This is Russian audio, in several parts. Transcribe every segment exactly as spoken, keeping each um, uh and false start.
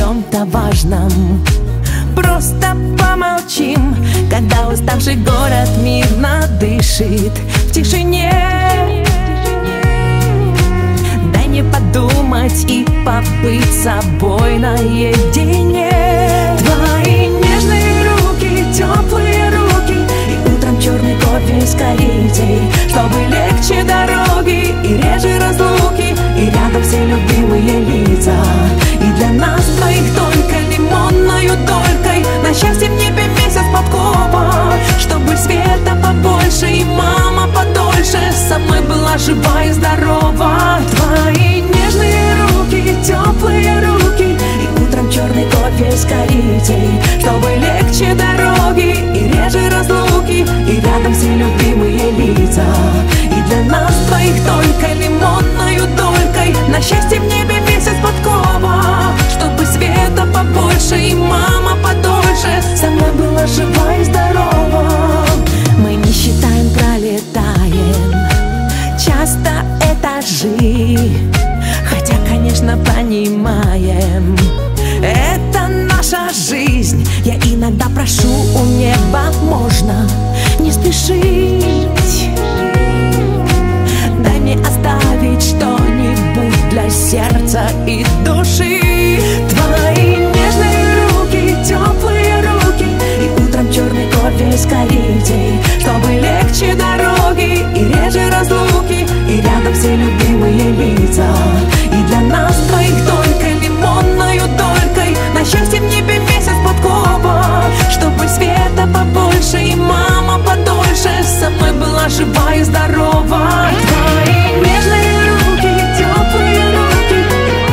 чем-то важном. Просто помолчим, когда уставший город мирно дышит в тишине. Дай мне подумать и побыть собой наедине. Твои нежные руки, теплые руки, и утром черный кофе с корицей, чтобы легче дороги и реже разлуки, и рядом все любимые лица. И для нас двоих только лимонною долькой на счастье в небе месяц подкова, чтобы света побольше и мама подольше со мной была жива и здорова. Твои нежные руки, теплые руки, и утром черный кофе с корицей, чтобы легче дороги и реже разлуки, и рядом все любимые лица. И для нас двоих только лимонною долькой на счастье в небе месяц подкова, чтобы света побольше и мама подольше со мной была жива и здорова. Мы не считаем, пролетаем часто этажи, хотя, конечно, понимаем, это наша жизнь. Я иногда прошу у неба, можно не спешить. Дай мне оставить что-нибудь для сердца и души. Твои нежные руки, теплые руки, и утром черный кофе с корицей, чтобы легче дороги и реже разлуки, и рядом все любимые лица. И для нас двоих только лимонною долькой на счастье в небе месяц подкова, чтобы света побольше и мама подольше со мной была жива и здорова. Твои нежные руки, теплые руки,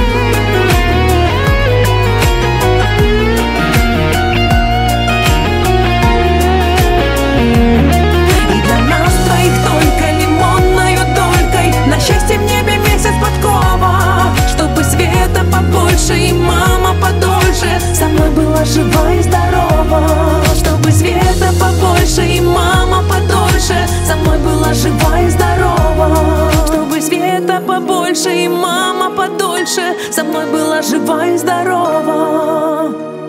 и для нас двоих только лимонною долькой на счастье в небе месяц подкова, чтобы света побольше и мама подольше со мной была жива и здорова. Чтобы света побольше и мама подольше со мной была жива и здорова. Чтобы света побольше и мама подольше со мной была жива и здорова.